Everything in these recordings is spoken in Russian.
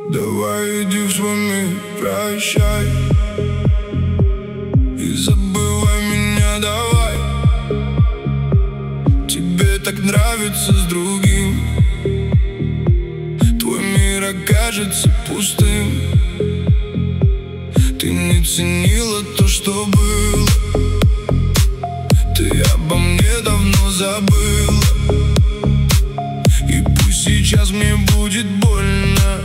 Давай иди в свой мир, прощай и забывай меня, давай. Тебе так нравится с другим, твой мир окажется пустым. Ты не ценила то, что было, ты обо мне давно забыла. И пусть сейчас мне будет больно,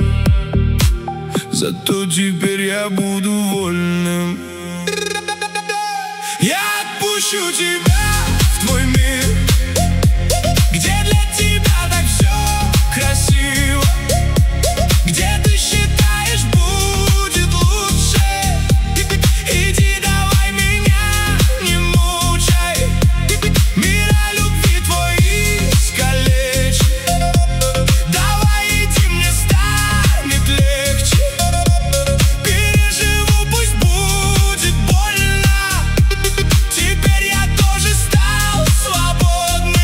зато теперь я буду вольным. Я отпущу тебя в твой мир, где для тебя так все красиво, где ты считаешь будет лучше. Иди, давай меня не мучай, мира любви твои искалечь. Давай иди, мне станет легче, переживу, пусть будет больно. Теперь я тоже стал свободным.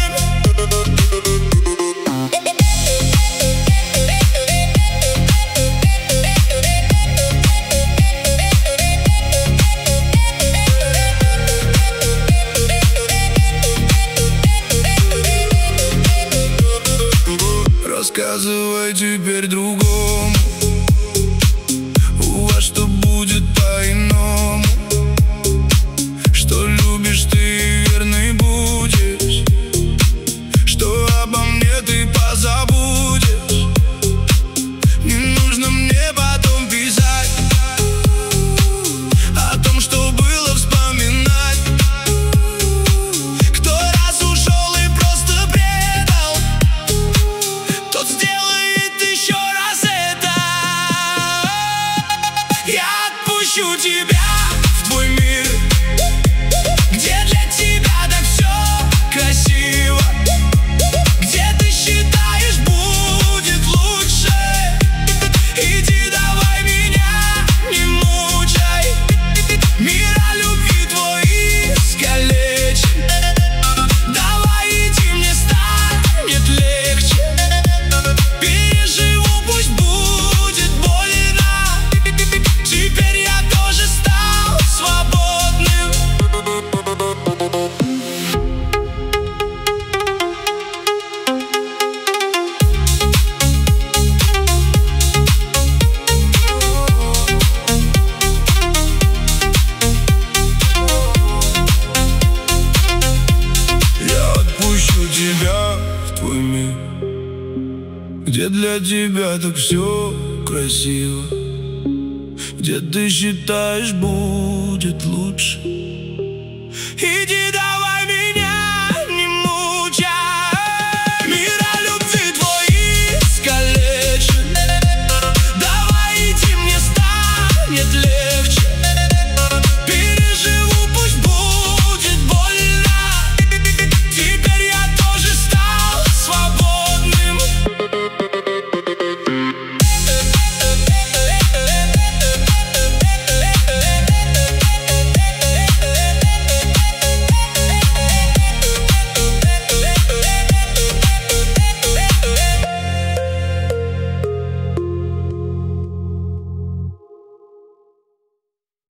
Рассказывай теперь другому, во что будет по-иному, что любишь ты и верный будешь, что обо мне ты позабудешь. Не нужно мне потом писать о том, что было, вспоминать. Кто раз ушел и просто предал, тот сделает еще раз это. Я отпущу тебя в твой мир, где для тебя так все красиво, где ты считаешь будет лучше. Иди, давай меня не мучай, мира любви твои искалечь. Давай иди, мне станет легче, переживу, пусть будет больно. Теперь я тоже стал свободным. Я отпущу тебя в твой мир, где для тебя так все красиво, где ты считаешь будет лучше. Иди,